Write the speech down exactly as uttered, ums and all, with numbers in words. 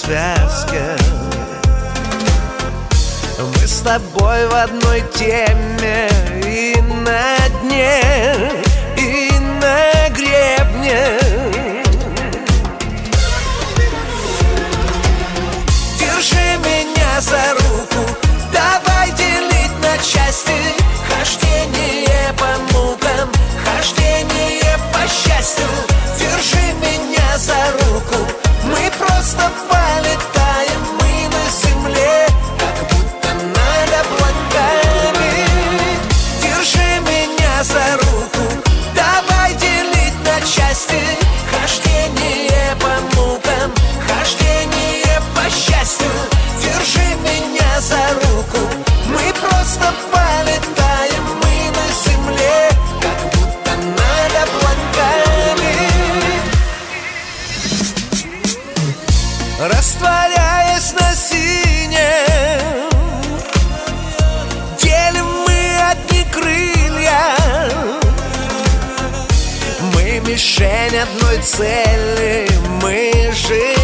связке. Мы с тобой в одной теме, и на дне, и на гребне. Держи меня за руку, давай делить на части. Хождение по мукам, хождение по счастью. Держи меня за руку, мы просто полетаем, мы на земле, как будто над облаками. Держи меня за руку, давай делить на части. Хождение по мукам, хождение по счастью. Держи меня за руку, мы просто полетаем, мы на земле, как будто над облаками. Растворяясь на синем, делим мы одни крылья. Мы мишень одной цели, мы же